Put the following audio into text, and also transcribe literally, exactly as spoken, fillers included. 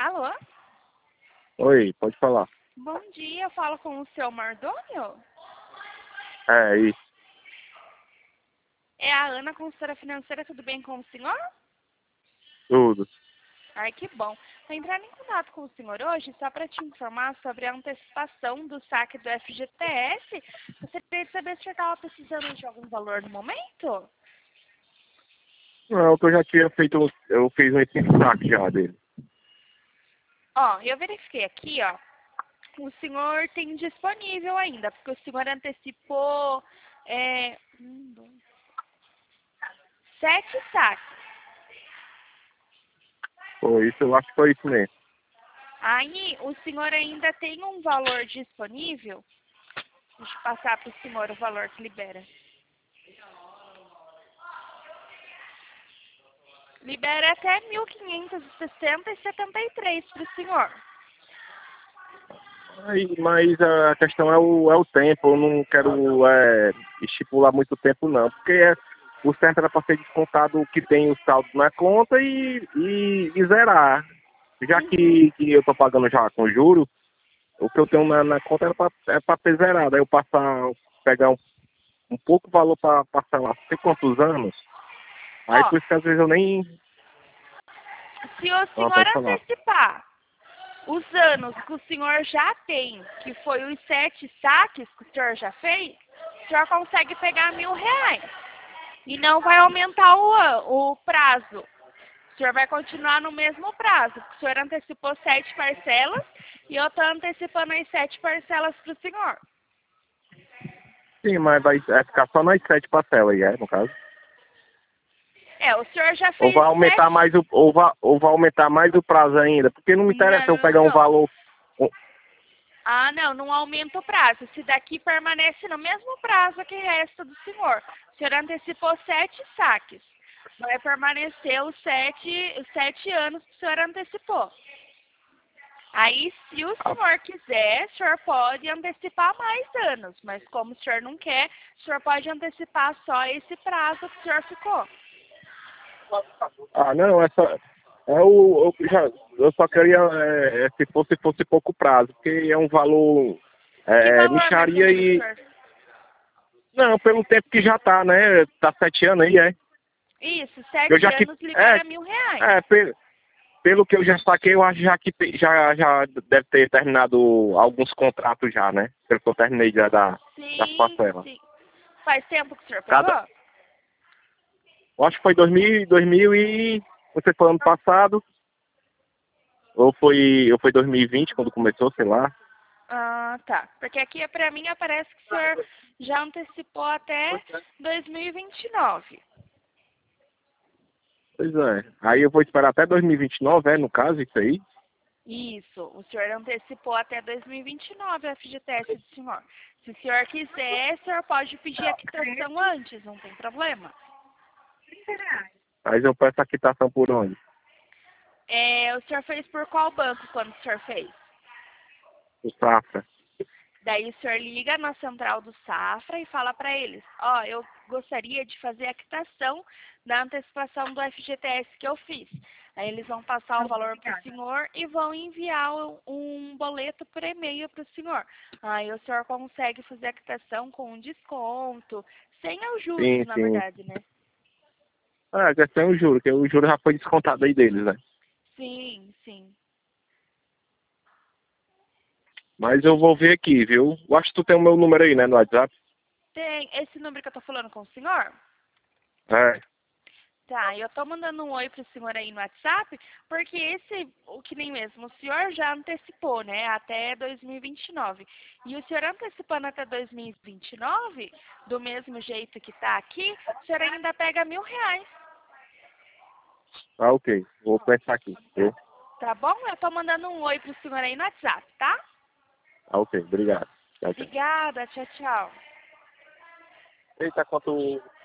Alô? Oi, pode falar. Bom dia, eu falo com o seu Mardônio? É, isso. É a Ana, consultora financeira, tudo bem com o senhor? Tudo. Ai, que bom. Estou entrando em contato com o senhor hoje só para te informar sobre a antecipação do saque do F G T S. Você queria saber se o senhor estava precisando de algum valor no momento? Não, que eu já tinha feito, eu fiz uns cinco saques já dele. Ó, eu verifiquei aqui, ó. O senhor tem disponível ainda, porque o senhor antecipou é, um, dois, sete saques. Foi isso, eu acho que foi isso mesmo. Aí, o senhor ainda tem um valor disponível? Deixa eu passar para o senhor o valor que libera. Libera até mil quinhentos e sessenta e setenta e três para o senhor. Aí, mas a questão é o, é o tempo, eu não quero é, estipular muito tempo não, porque é, o certo era para ser descontado o que tem o saldo na conta e, e, e zerar. Já que, que eu tô pagando já com juros, o que eu tenho na, na conta era para é para ter zerado. Aí eu passar, pegar um, um pouco valor para parcelar, sei quantos anos, aí Ó, por isso que às vezes eu nem... se o Não, senhor pode falar. antecipar os anos que o senhor já tem, que foi os sete saques que o senhor já fez, o senhor consegue pegar mil reais. E não vai aumentar o, an- o prazo. O senhor vai continuar no mesmo prazo. Porque o senhor antecipou sete parcelas e eu estou antecipando as sete parcelas para o senhor. Sim, mas vai é ficar só nas sete parcelas aí, é, no caso. É, o senhor já Ou vai fez aumentar sete... mais o, ou vai, ou vai aumentar mais o prazo ainda, porque não me interessa eu Não, pegar um não. valor. um- Ah, não, não aumenta o prazo. Esse daqui permanece no mesmo prazo que resta do senhor. O senhor antecipou sete saques. Vai permanecer os sete, os sete anos que o senhor antecipou. Aí, se o senhor quiser, o senhor pode antecipar mais anos. Mas como o senhor não quer, o senhor pode antecipar só esse prazo que o senhor ficou. Ah, não, é só. É o, eu, já, eu só queria é, é, se fosse fosse pouco prazo, porque é um valor. Que É, valor mais ou mixaria menos o e. senhor? Não, pelo tempo que já tá, né? Tá sete anos aí, é. Isso, Eu sete já que. anos É, libera mil reais. é, pe- pelo que eu já saquei, eu acho já que te- já, já deve ter terminado alguns contratos já, né? Pelo que eu terminei já da, das Sim, parcelas. sim. Faz tempo que o senhor Cada, pegou? eu acho que foi dois mil, dois mil e... Não sei se foi ano passado, ou foi, ou foi dois mil e vinte, quando começou, sei lá. Ah, tá. Porque aqui pra mim aparece que o senhor já antecipou até dois mil e vinte e nove. Pois é. Aí eu vou esperar até dois mil e vinte e nove, é, no caso, isso aí. Isso, o senhor antecipou até dois mil e vinte e nove o F G T S do senhor. Se o senhor quiser, o senhor pode pedir a quitação antes, não tem problema. Aí eu peço a quitação por onde? É, o senhor fez por qual banco quando o senhor fez? O Safra. Daí o senhor liga na central do Safra e fala para eles, ó, eu gostaria de fazer a quitação da antecipação do F G T S que eu fiz. Aí eles vão passar o valor para o senhor e vão enviar um um boleto por e-mail para o senhor. Aí o senhor consegue fazer a quitação com um desconto, sem os juros, Sim, na sim. verdade, né? Ah, já tem o juro, que o juro já foi descontado aí deles, né? Sim, sim. Mas eu vou ver aqui, viu? Eu acho que tu tem o meu número aí, né, no WhatsApp. Tem esse número que eu tô falando com o senhor? É. Tá, eu tô mandando um oi pro senhor aí no WhatsApp, porque esse, o que nem mesmo, o senhor já antecipou, né, até dois mil e vinte e nove. E o senhor antecipando até dois mil e vinte e nove, do mesmo jeito que tá aqui, o senhor ainda pega mil reais, Ah, ok. Vou pensar aqui, viu? tá bom? Eu tô mandando um oi pro senhor aí no WhatsApp, tá? Ah, ok. Obrigado. Tchau, tchau. Obrigada, tchau, tchau. Eita, quanto